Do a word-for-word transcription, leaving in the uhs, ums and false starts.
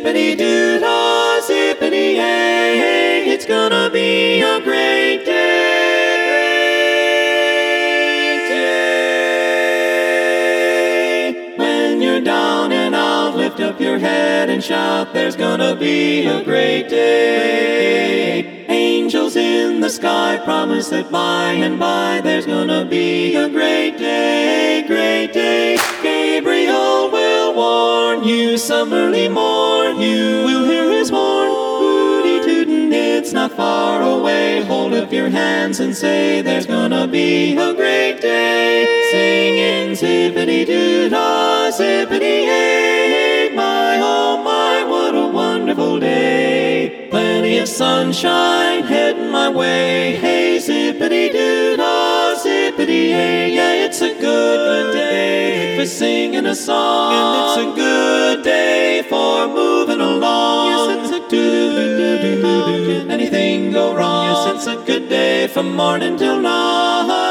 Zippity doo dah, zippity hey, hey, it's gonna be a great day, day. When you're down and out, lift up your head and shout, there's gonna be a great day. Angels in the sky promise that by and by there's gonna be a great day, great day. Gabriel will warn you some early morn, you will hear his horn, hooty tootin', it's not far away. Hold up your hands and say there's gonna be a great day. Singing zippity doo dah, zippity hey, my oh my, what a wonderful day. Plenty of sunshine heading my way. Hey, zippity doo dah, zippity hey, yeah, it's a good, good day for singing a song, and it's a good day for moving along. Yes, it's a good day. Can anything go wrong? Yes, it's a good day from morning till night.